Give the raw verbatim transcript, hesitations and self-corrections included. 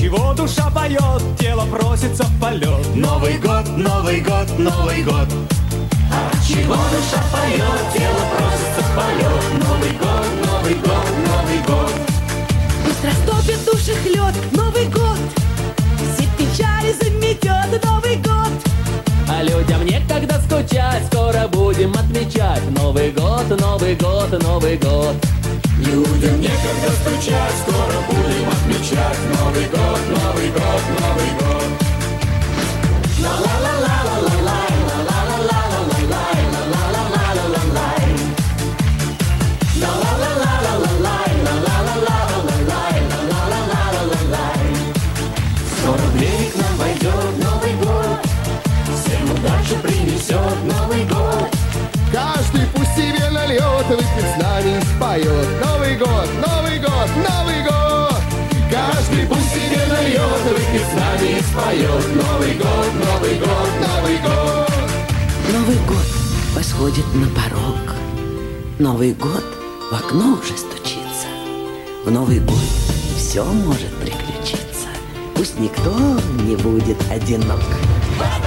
чего душа поет, тело просится в полет. Новый год, Новый год, Новый год. От чего душа поет, тело просится в полет. Новый год, Новый год, Новый год. Пусть растопит душах лед. Новый год, все печали заметет. Новый год, А людям некогда скучать, скоро будем отмечать Новый год, Новый год, Новый год. Людям некогда стучать, скоро будем отмечать Новый год, Новый год, Новый год. Скоро в берег нам войдет Новый год, всем удачу принесет Новый год. Каждый пусть себе нальет, выпьет с нами и споет. Новый год, Новый год, Новый год. Каждый пусть себе нальет, выпьет с нами и споет. Новый год, Новый год, Новый год. Новый год восходит на порог. Новый год в окно уже стучится. В Новый год все может приключиться. Пусть никто не будет одинок.